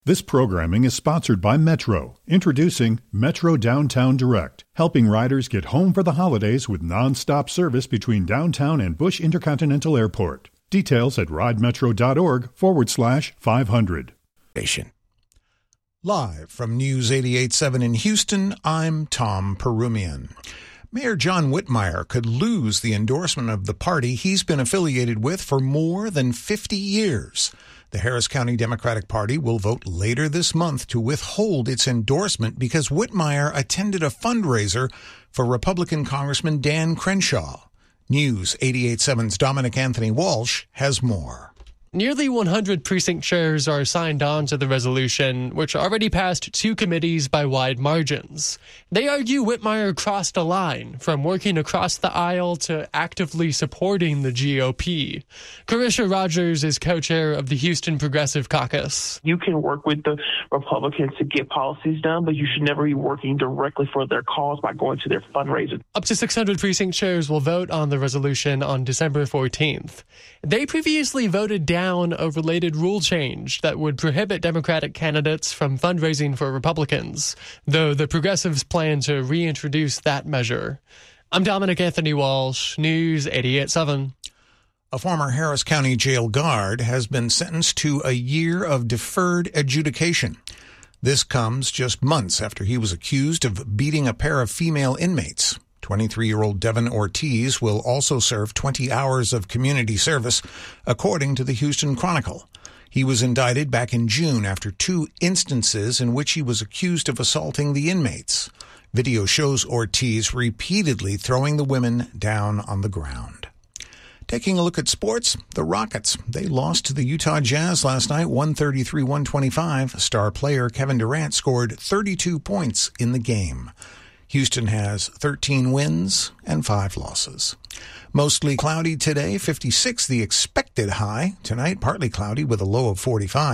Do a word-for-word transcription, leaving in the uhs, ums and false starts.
This programming is sponsored by Metro, introducing Metro Downtown Direct, helping riders get home for the holidays with non-stop service between downtown and Bush Intercontinental Airport. Details at ridemetro.org forward slash 500. Live from News eighty-eight point seven in Houston, I'm Tom Perumian. Mayor John Whitmire could lose the endorsement of the party he's been affiliated with for more than fifty years. The Harris County Democratic Party will vote later this month to withhold its endorsement because Whitmire attended a fundraiser for Republican Congressman Dan Crenshaw. News eighty-eight point seven's Dominic Anthony Walsh has more. Nearly one hundred precinct chairs are signed on to the resolution, which already passed two committees by wide margins. They argue Whitmire crossed a line from working across the aisle to actively supporting the G O P. Carisha Rogers is co-chair of the Houston Progressive Caucus. You can work with the Republicans to get policies done, but you should never be working directly for their cause by going to their fundraising. Up to six hundred precinct chairs will vote on the resolution on December fourteenth. They previously voted down a related rule change that would prohibit Democratic candidates from fundraising for Republicans, though the progressives plan to reintroduce that measure. I'm Dominic Anthony Walsh, News eighty-eight point seven. A former Harris County jail guard has been sentenced to a year of deferred adjudication. This comes just months after he was accused of beating a pair of female inmates. twenty-three-year-old Devin Ortiz will also serve twenty hours of community service, according to the Houston Chronicle. He was indicted back in June after two instances in which he was accused of assaulting the inmates. Video shows Ortiz repeatedly throwing the women down on the ground. Taking a look at sports, the Rockets. They lost to the Utah Jazz last night, one thirty-three to one twenty-five. Star player Kevin Durant scored thirty-two points in the game. Houston has thirteen wins and five losses. Mostly cloudy today, fifty-six the expected high. Tonight, partly cloudy with a low of forty-five.